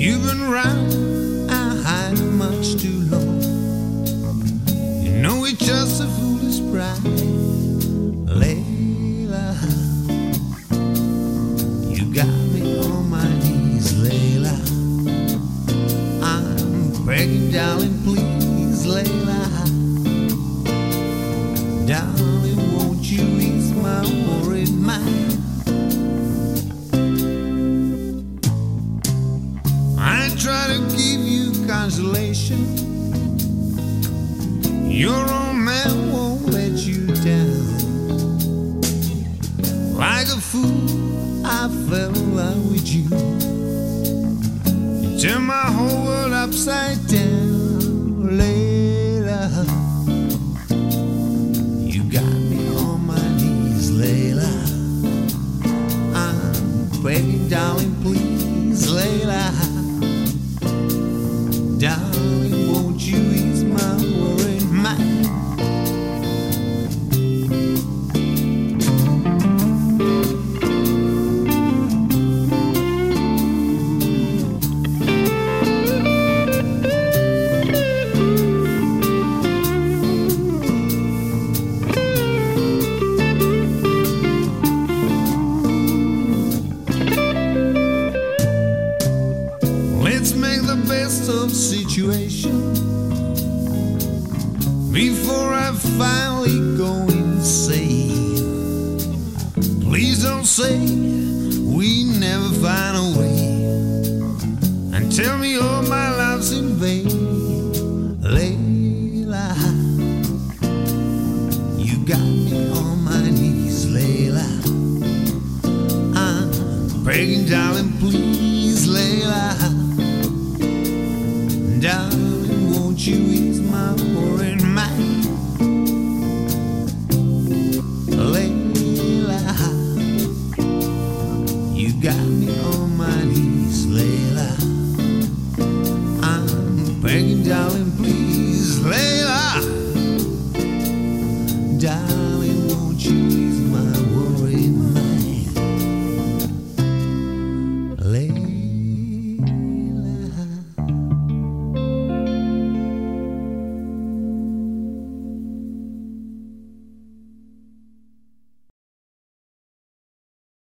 You've been round I hide much too long. You know it's just a foolish pride, Layla. You got me on my knees, Layla. I'm begging, darling, please, Layla. Darling, won't you ease my worried mind? I try to give you consolation. Your old man won't let you down. Like a fool, I fell in love with you. You turned my whole world upside down, Layla. You got me on my knees, Layla. I'm begging, darling, please, Layla. Darling, won't you ease my worried mind? Let's make the best of the situation before I finally go insane. Please don't say we never find a way.